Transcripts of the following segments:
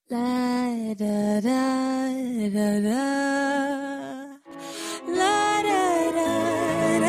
La da da da da. La da da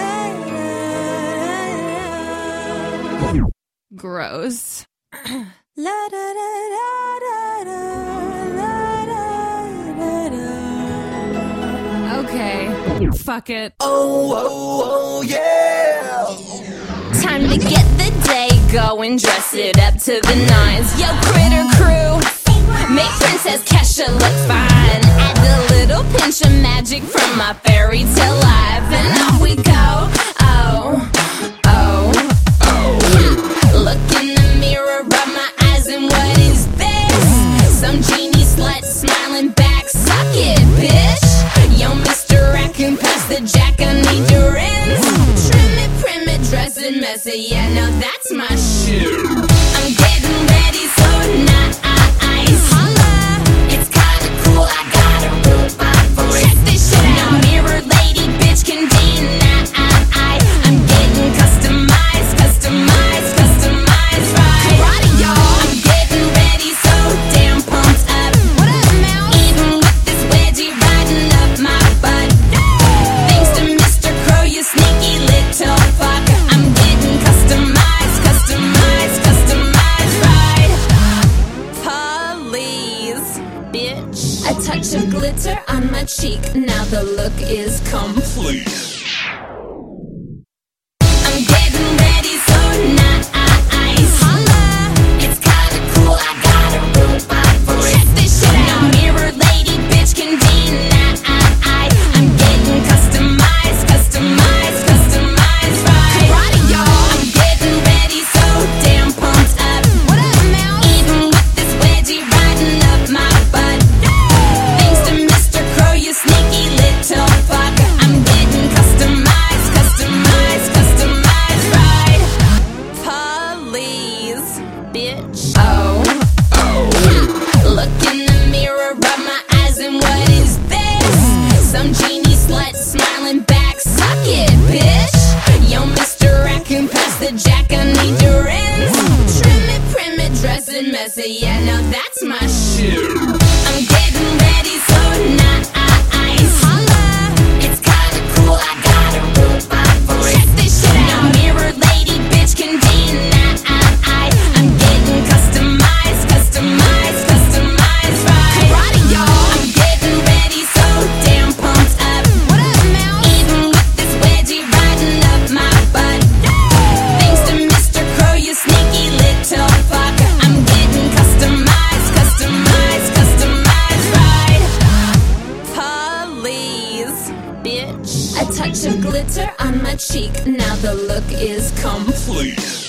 da da. Gross. La da da da da da. La da da da. Okay, fuck it. Oh, yeah. Time to get the day going, dress it up to the nines. Yo, Critter Crew, make Princess Kesha look fine. Add a little pinch of magic from my fairy tale life, and off we go. Oh, oh, oh. Look in the mirror, rub my eyes, and what is this? Some genie slut smiling back, suck it, bitch. Yo, Mr. Raccoon, pass the jack, I need your ends. Trim it, prim it, dress it messy, yeah, no, that's my shit. I'm getting ready, so nice. Holla, it's kinda cool, I got a room for it. Check this shit out. No mirror lady, bitch can deny. I'm getting customized, customized, customized, right? Karate, y'all. I'm getting ready, so damn pumped up. What up, Mouse? Even with this wedgie riding up my butt. Thanks to Mr. Crow, you sneaky little fuck. I'm getting customized, customized, customized, right? Please, bitch. A touch of glitter on my cheek, now the look is complete. I'm getting ready, so nice. Holla, it's kinda cool, I got a room for it. Check this shit out. No mirror lady, bitch can deny. I'm getting customized, customized, customized, right? Karate, y'all. I'm getting ready, so damn pumped up. What up, Mouse? Even with this wedgie riding up my butt. Thanks to Mr. Crow, you sneaky little fuck. I'm getting customized, customized, customized, right? Please, bitch. Oh, look in the mirror, rub my eyes, and what is this? Some genie slut smiling back, suck it, bitch. Yo, Mr. Raccoon, pass the jack, I need your ends. Trim it, prim it, dress it messy, yeah, no, that's my shit. I'm getting ready, so nice. Holla, it's kinda cool, I got a room for it. Check this shit out. No mirror lady, bitch can deny. I'm getting customized, customized, customized, right? Karate, y'all. I'm getting ready, so damn pumped up. What up, Mouse? Even with this wedgie riding up my butt. Thanks to Mr. Crow, you sneaky little fuck. I'm getting customized, customized, customized, right? Please, bitch. A touch of glitter on my cheek, now the look is complete.